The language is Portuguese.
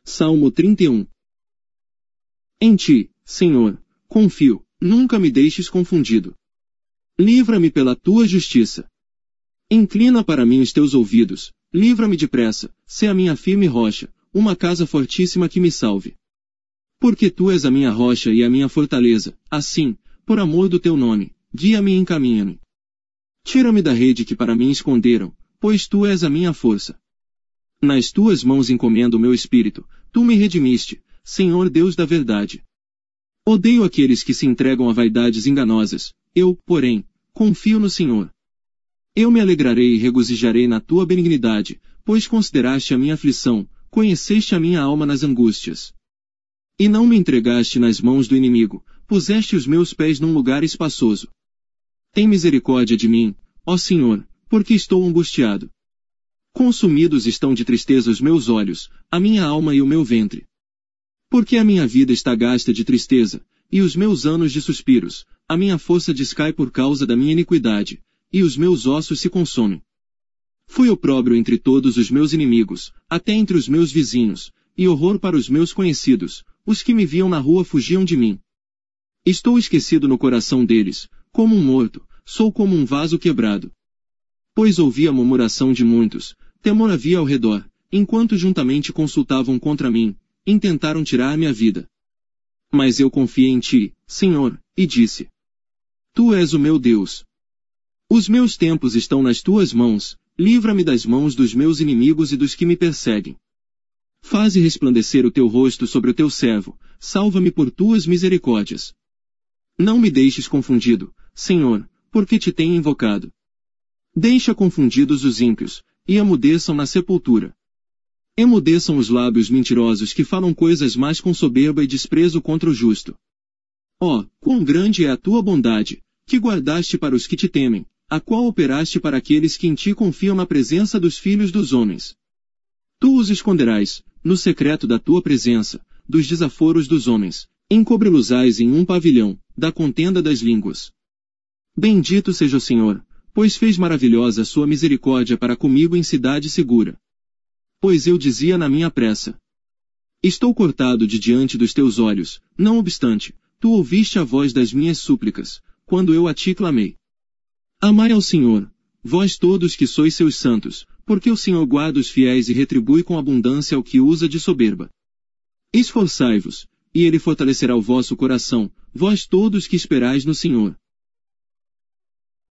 Salmo 31. Em ti, Senhor, confio, nunca me deixes confundido. Livra-me pela tua justiça. Inclina para mim os teus ouvidos, livra-me depressa, sê a minha firme rocha, uma casa fortíssima que me salve. Porque tu és a minha rocha e a minha fortaleza, assim, por amor do teu nome, guia-me e encaminha-me. Tira-me da rede que para mim esconderam, pois tu és a minha força. Nas tuas mãos encomendo o meu espírito, tu me redimiste, Senhor Deus da verdade. Odeio aqueles que se entregam a vaidades enganosas, eu, porém, confio no Senhor. Eu me alegrarei e regozijarei na tua benignidade, pois consideraste a minha aflição, conheceste a minha alma nas angústias. E não me entregaste nas mãos do inimigo, puseste os meus pés num lugar espaçoso. Tem misericórdia de mim, ó Senhor, porque estou angustiado. Consumidos estão de tristeza os meus olhos, a minha alma e o meu ventre. Porque a minha vida está gasta de tristeza, e os meus anos de suspiros, a minha força descai por causa da minha iniquidade, e os meus ossos se consomem. Fui opróbrio entre todos os meus inimigos, até entre os meus vizinhos, e horror para os meus conhecidos, os que me viam na rua fugiam de mim. Estou esquecido no coração deles, como um morto, sou como um vaso quebrado. Pois ouvi a murmuração de muitos, temor havia ao redor, enquanto juntamente consultavam contra mim, intentaram tirar-me a vida. Mas eu confiei em ti, Senhor, e disse: Tu és o meu Deus. Os meus tempos estão nas tuas mãos, livra-me das mãos dos meus inimigos e dos que me perseguem. Faze resplandecer o teu rosto sobre o teu servo, salva-me por tuas misericórdias. Não me deixes confundido, Senhor, porque te tenho invocado. Deixa confundidos os ímpios, e emudeçam na sepultura. Emudeçam os lábios mentirosos que falam coisas más com soberba e desprezo contra o justo. Ó, quão grande é a tua bondade, que guardaste para os que te temem, a qual operaste para aqueles que em ti confiam na presença dos filhos dos homens. Tu os esconderás, no secreto da tua presença, dos desaforos dos homens, encobre-los-ás em um pavilhão, da contenda das línguas. Bendito seja o Senhor, pois fez maravilhosa a sua misericórdia para comigo em cidade segura. Pois eu dizia na minha pressa: estou cortado de diante dos teus olhos, não obstante, tu ouviste a voz das minhas súplicas, quando eu a ti clamei. Amai ao Senhor, vós todos que sois seus santos, porque o Senhor guarda os fiéis e retribui com abundância ao que usa de soberba. Esforçai-vos, e ele fortalecerá o vosso coração, vós todos que esperais no Senhor.